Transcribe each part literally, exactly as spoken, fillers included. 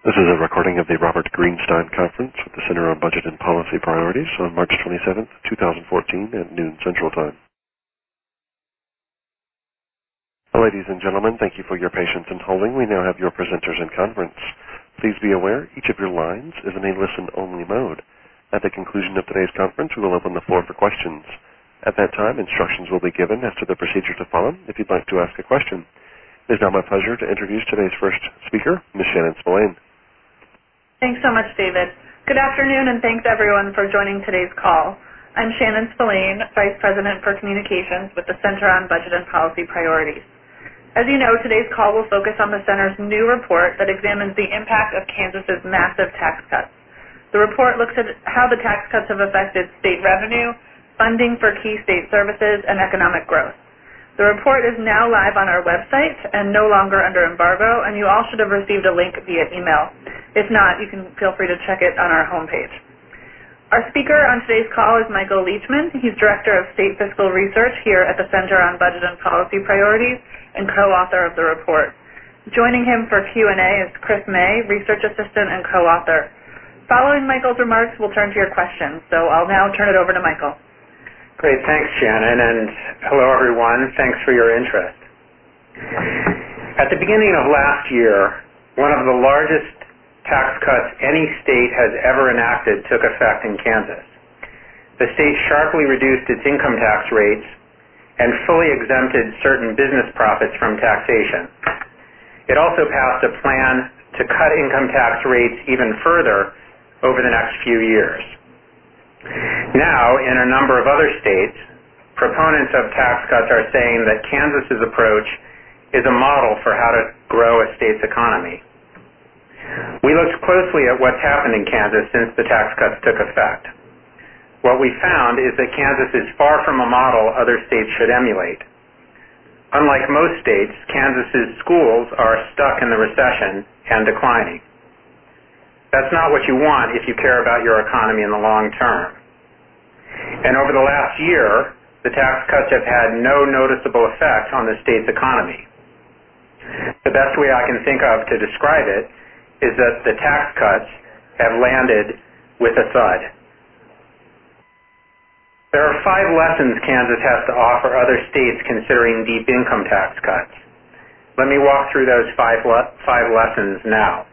This is a recording of the Robert Greenstein Conference with the Center on Budget and Policy Priorities on March twenty-seventh, two thousand fourteen at noon Central Time. Ladies and gentlemen, thank you for your patience in holding. We now have your presenters in conference. Please be aware each of your lines is in a listen-only mode. At the conclusion of today's conference, we will open the floor for questions. At that time, instructions will be given as to the procedure to follow if you'd like to ask a question. It is now my pleasure to introduce today's first speaker, Miz Shannon Spillane. Thanks so much, David. Good afternoon, and thanks everyone for joining today's call. I'm Shannon Spillane, Vice President for Communications with the Center on Budget and Policy Priorities. As you know, today's call will focus on the Center's new report that examines the impact of Kansas's massive tax cuts. The report looks at how the tax cuts have affected state revenue, funding for key state services, and economic growth. The report is now live on our website and no longer under embargo, and you all should have received a link via email. If not, you can feel free to check it on our homepage. Our speaker on today's call is Michael Leachman. He's Director of State Fiscal Research here at the Center on Budget and Policy Priorities and co-author of the report. Joining him for Q and A is Chris May, Research Assistant and co-author. Following Michael's remarks, we'll turn to your questions, so I'll now turn it over to Michael. Great, thanks, Shannon, and hello, everyone. Thanks for your interest. At the beginning of last year, one of the largest tax cuts any state has ever enacted took effect in Kansas. The state sharply reduced its income tax rates and fully exempted certain business profits from taxation. It also passed a plan to cut income tax rates even further over the next few years. Now, in a number of other states, proponents of tax cuts are saying that Kansas's approach is a model for how to grow a state's economy. We looked closely at what's happened in Kansas since the tax cuts took effect. What we found is that Kansas is far from a model other states should emulate. Unlike most states, Kansas's schools are stuck in the recession and declining. That's not what you want if you care about your economy in the long term. And over the last year, the tax cuts have had no noticeable effect on the state's economy. The best way I can think of to describe it is that the tax cuts have landed with a thud. There are five lessons Kansas has to offer other states considering deep income tax cuts. Let me walk through those five, le- five lessons now.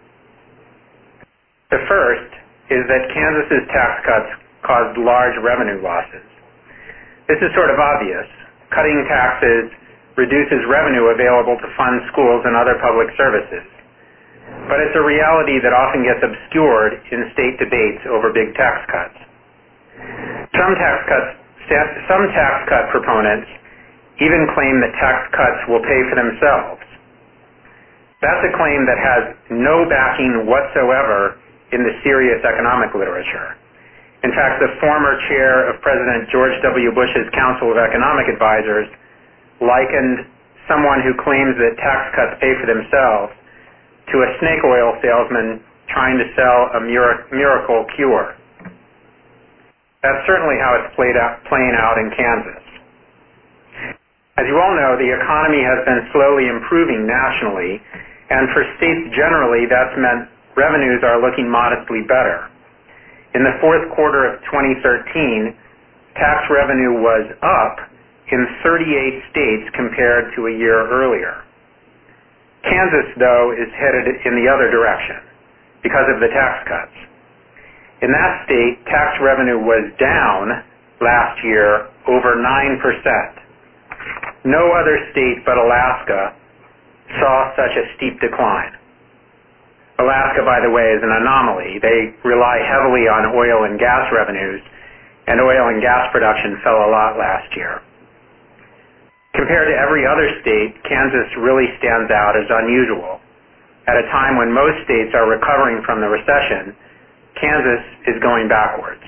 The first is that Kansas's tax cuts caused large revenue losses. This is sort of obvious. Cutting taxes reduces revenue available to fund schools and other public services. But it's a reality that often gets obscured in state debates over big tax cuts. Some tax cuts, some tax cut proponents even claim that tax cuts will pay for themselves. That's a claim that has no backing whatsoever in the serious economic literature. In fact, the former chair of President George W. Bush's Council of Economic Advisors likened someone who claims that tax cuts pay for themselves to a snake oil salesman trying to sell a miracle cure. That's certainly how it's played out, playing out in Kansas. As you all know, the economy has been slowly improving nationally, and for states generally, that's meant revenues are looking modestly better. In the fourth quarter of twenty thirteen, tax revenue was up in thirty-eight states compared to a year earlier. Kansas, though, is headed in the other direction because of the tax cuts. In that state, tax revenue was down last year over nine percent. No other state but Alaska saw such a steep decline. Alaska, by the way, is an anomaly. They rely heavily on oil and gas revenues, and oil and gas production fell a lot last year. Compared to every other state, Kansas really stands out as unusual. At a time when most states are recovering from the recession, Kansas is going backwards.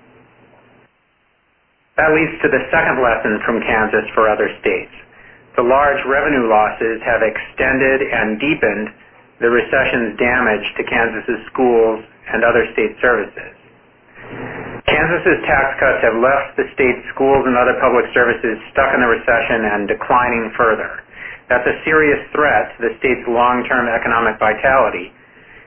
That leads to the second lesson from Kansas for other states. The large revenue losses have extended and deepened the recession's damage to Kansas's schools and other state services. Kansas's tax cuts have left the state's schools and other public services stuck in the recession and declining further. That's a serious threat to the state's long-term economic vitality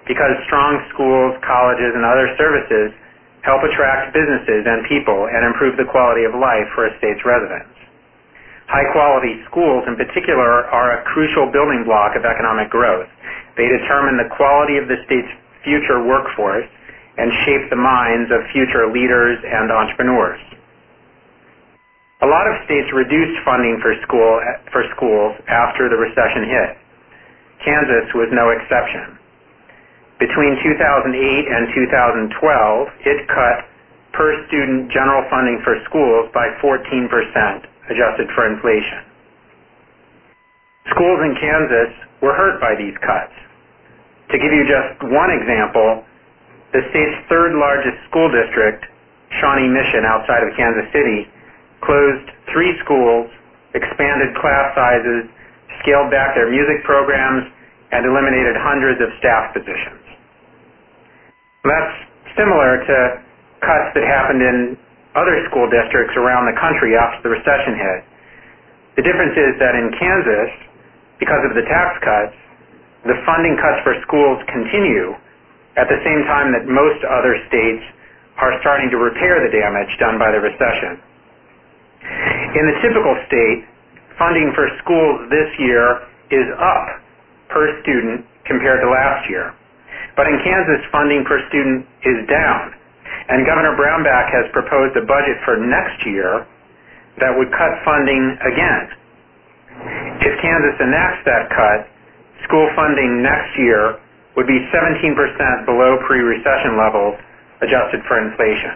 because strong schools, colleges, and other services help attract businesses and people and improve the quality of life for a state's residents. High-quality schools, in particular, are a crucial building block of economic growth. They determine the quality of the state's future workforce and shape the minds of future leaders and entrepreneurs. A lot of states reduced funding for, school, for schools after the recession hit. Kansas was no exception. Between two thousand eight and two thousand twelve, it cut per-student general funding for schools by fourteen percent, adjusted for inflation. Schools in Kansas were hurt by these cuts. To give you just one example, the state's third largest school district, Shawnee Mission outside of Kansas City, closed three schools, expanded class sizes, scaled back their music programs, and eliminated hundreds of staff positions. That's similar to cuts that happened in other school districts around the country after the recession hit. The difference is that in Kansas, because of the tax cuts, the funding cuts for schools continue at the same time that most other states are starting to repair the damage done by the recession. In the typical state, funding for schools this year is up per student compared to last year. But in Kansas, funding per student is down. And Governor Brownback has proposed a budget for next year that would cut funding again. If Kansas enacts that cut, school funding next year would be seventeen percent below pre-recession levels, adjusted for inflation.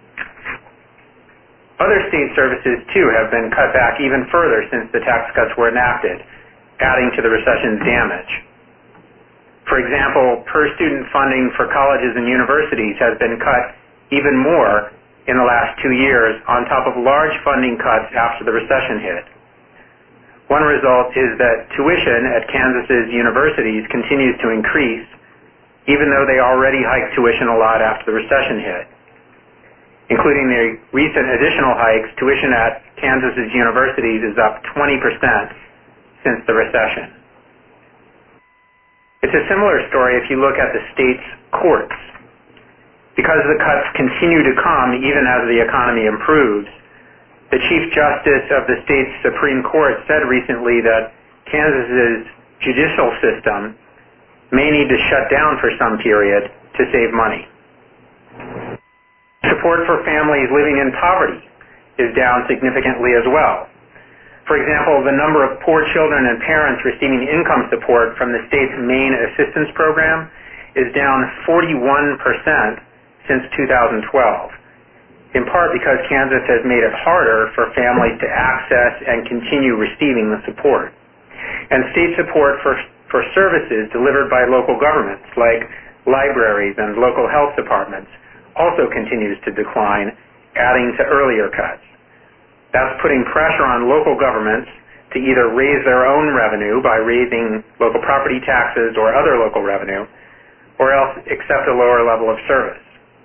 Other state services, too, have been cut back even further since the tax cuts were enacted, adding to the recession's damage. For example, per-student funding for colleges and universities has been cut even more in the last two years on top of large funding cuts after the recession hit. One result is that tuition at Kansas's universities continues to increase, even though they already hiked tuition a lot after the recession hit. Including the recent additional hikes, tuition at Kansas's universities is up twenty percent since the recession. It's a similar story if you look at the state's courts. Because the cuts continue to come even as the economy improves, the Chief Justice of the state's Supreme Court said recently that Kansas's judicial system may need to shut down for some period to save money. Support for families living in poverty is down significantly as well. For example, the number of poor children and parents receiving income support from the state's main assistance program is down forty-one percent since two thousand twelve. In part because Kansas has made it harder for families to access and continue receiving the support. And state support for, for services delivered by local governments, like libraries and local health departments, also continues to decline, adding to earlier cuts. That's putting pressure on local governments to either raise their own revenue by raising local property taxes or other local revenue, or else accept a lower level of service.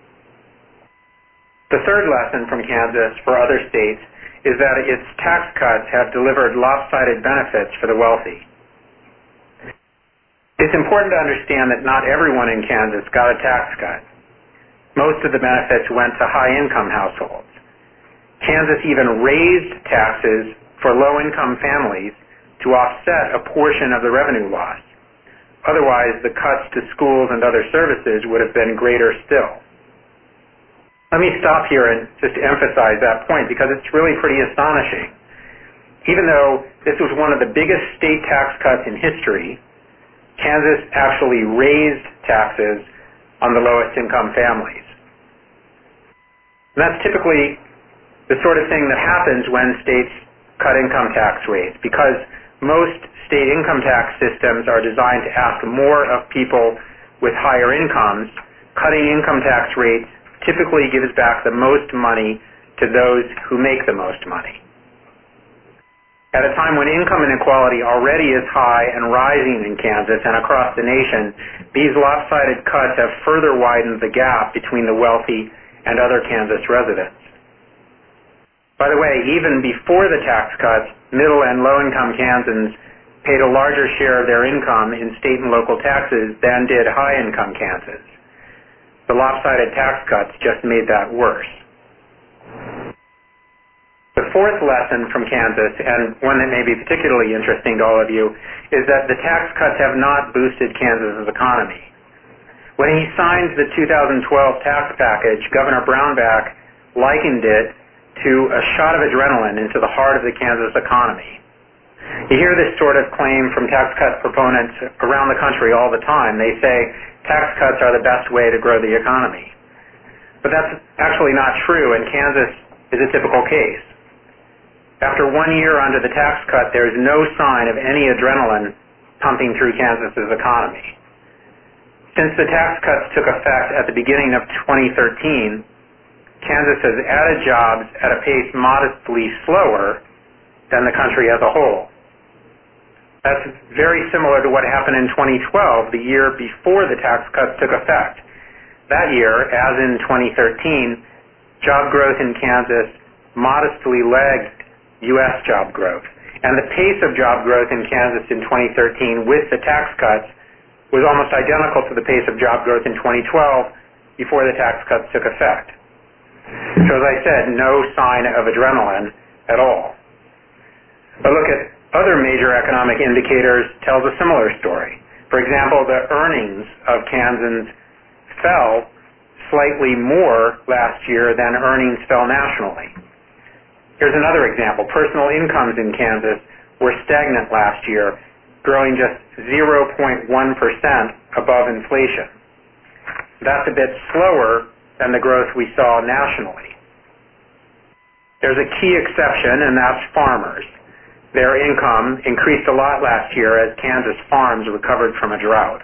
The third lesson from Kansas for other states is that its tax cuts have delivered lopsided benefits for the wealthy. It's important to understand that not everyone in Kansas got a tax cut. Most of the benefits went to high-income households. Kansas even raised taxes for low-income families to offset a portion of the revenue loss. Otherwise, the cuts to schools and other services would have been greater still. Let me stop here and just emphasize that point because it's really pretty astonishing. Even though this was one of the biggest state tax cuts in history, Kansas actually raised taxes on the lowest income families. And that's typically the sort of thing that happens when states cut income tax rates, because most state income tax systems are designed to ask more of people with higher incomes. Cutting income tax rates typically gives back the most money to those who make the most money. At a time when income inequality already is high and rising in Kansas and across the nation, these lopsided cuts have further widened the gap between the wealthy and other Kansas residents. By the way, even before the tax cuts, middle and low-income Kansans paid a larger share of their income in state and local taxes than did high-income Kansas. The lopsided tax cuts just made that worse. The fourth lesson from Kansas, and one that may be particularly interesting to all of you, is that the tax cuts have not boosted Kansas's economy. When he signed the two thousand twelve tax package, Governor Brownback likened it to a shot of adrenaline into the heart of the Kansas economy. You hear this sort of claim from tax cut proponents around the country all the time. They say tax cuts are the best way to grow the economy. But that's actually not true, and Kansas is a typical case. After one year under the tax cut, there is no sign of any adrenaline pumping through Kansas's economy. Since the tax cuts took effect at the beginning of twenty thirteen, Kansas has added jobs at a pace modestly slower than the country as a whole. That's very similar to what happened in twenty twelve, the year before the tax cuts took effect. That year, as in twenty thirteen, job growth in Kansas modestly lagged U S job growth. And the pace of job growth in Kansas in twenty thirteen with the tax cuts was almost identical to the pace of job growth in twenty twelve before the tax cuts took effect. So as I said, no sign of adrenaline at all. A look at other major economic indicators tells a similar story. For example, the earnings of Kansans fell slightly more last year than earnings fell nationally. Here's another example. Personal incomes in Kansas were stagnant last year, growing just zero point one percent above inflation. That's a bit slower than the growth we saw nationally. There's a key exception, and that's farmers. Their income increased a lot last year as Kansas farms recovered from a drought.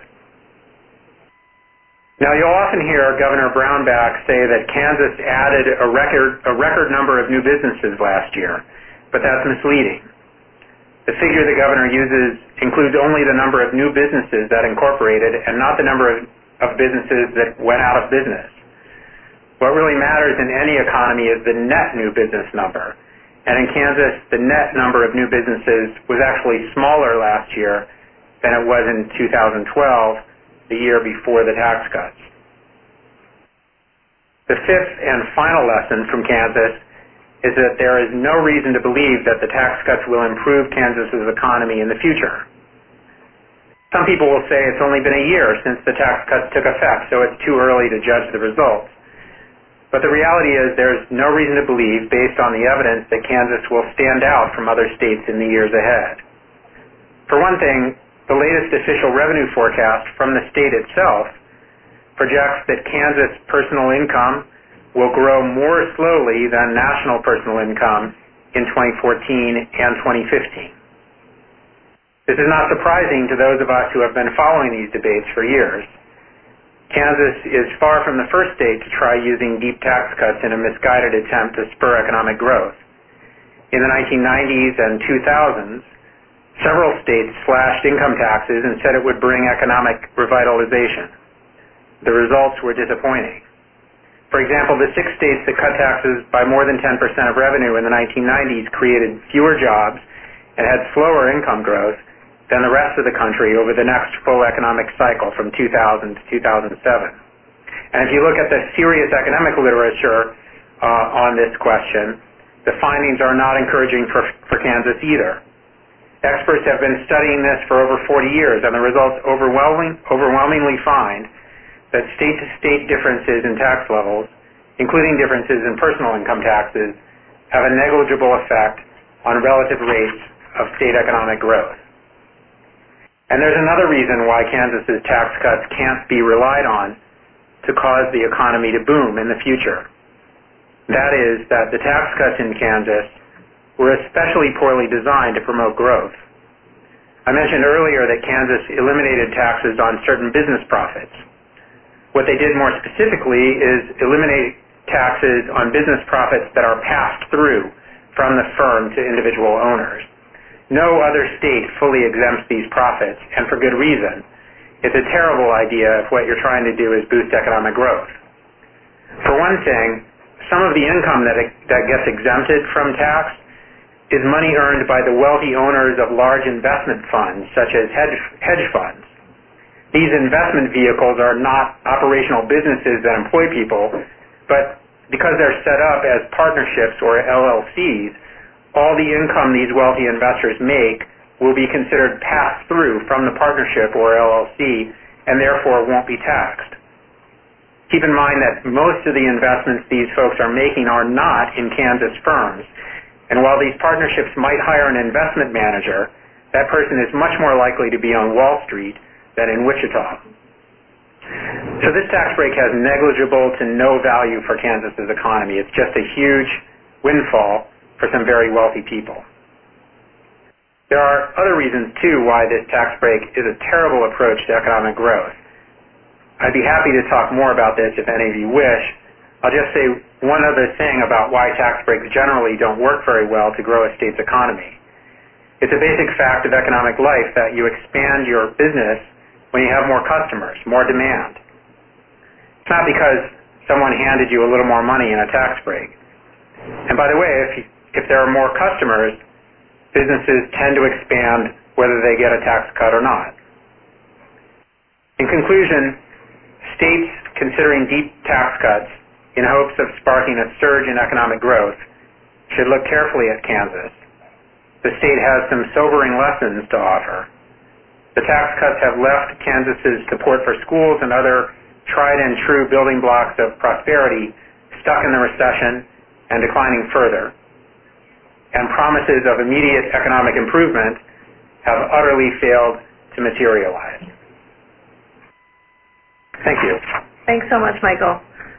Now, you'll often hear Governor Brownback say that Kansas added a record, a record number of new businesses last year, but that's misleading. The figure the governor uses includes only the number of new businesses that incorporated and not the number of, of businesses that went out of business. What really matters in any economy is the net new business number. And in Kansas, the net number of new businesses was actually smaller last year than it was in two thousand twelve, the year before the tax cuts. The fifth and final lesson from Kansas is that there is no reason to believe that the tax cuts will improve Kansas's economy in the future. Some people will say it's only been a year since the tax cuts took effect, so it's too early to judge the results. But the reality is there's no reason to believe, based on the evidence, that Kansas will stand out from other states in the years ahead. For one thing, the latest official revenue forecast from the state itself projects that Kansas personal income will grow more slowly than national personal income in twenty fourteen and twenty fifteen. This is not surprising to those of us who have been following these debates for years. Kansas is far from the first state to try using deep tax cuts in a misguided attempt to spur economic growth. In the nineteen nineties and two thousands, several states slashed income taxes and said it would bring economic revitalization. The results were disappointing. For example, the six states that cut taxes by more than ten percent of revenue in the nineteen nineties created fewer jobs and had slower income growth than the rest of the country over the next full economic cycle from two thousand to two thousand seven. And if you look at the serious economic literature uh, on this question, the findings are not encouraging for, for Kansas either. Experts have been studying this for over forty years, and the results overwhelming, overwhelmingly find that state-to-state differences in tax levels, including differences in personal income taxes, have a negligible effect on relative rates of state economic growth. And there's another reason why Kansas's tax cuts can't be relied on to cause the economy to boom in the future. That is that the tax cuts in Kansas were especially poorly designed to promote growth. I mentioned earlier that Kansas eliminated taxes on certain business profits. What they did more specifically is eliminate taxes on business profits that are passed through from the firm to individual owners. No other state fully exempts these profits, and for good reason. It's a terrible idea if what you're trying to do is boost economic growth. For one thing, some of the income that, that gets exempted from tax is money earned by the wealthy owners of large investment funds, such as hedge, hedge funds. These investment vehicles are not operational businesses that employ people, but because they're set up as partnerships or L L Cs, all the income these wealthy investors make will be considered pass-through from the partnership or L L C and therefore won't be taxed. Keep in mind that most of the investments these folks are making are not in Kansas firms, and while these partnerships might hire an investment manager, that person is much more likely to be on Wall Street than in Wichita. So this tax break has negligible to no value for Kansas's economy. It's just a huge windfall for some very wealthy people. There are other reasons, too, why this tax break is a terrible approach to economic growth. I'd be happy to talk more about this if any of you wish. I'll just say one other thing about why tax breaks generally don't work very well to grow a state's economy. It's a basic fact of economic life that you expand your business when you have more customers, more demand. It's not because someone handed you a little more money in a tax break. And by the way, if, you, if there are more customers, businesses tend to expand whether they get a tax cut or not. In conclusion, states considering deep tax cuts in hopes of sparking a surge in economic growth should look carefully at Kansas. The state has some sobering lessons to offer. The tax cuts have left Kansas's support for schools and other tried and true building blocks of prosperity stuck in the recession and declining further. And promises of immediate economic improvement have utterly failed to materialize. Thank you. Thanks so much, Michael.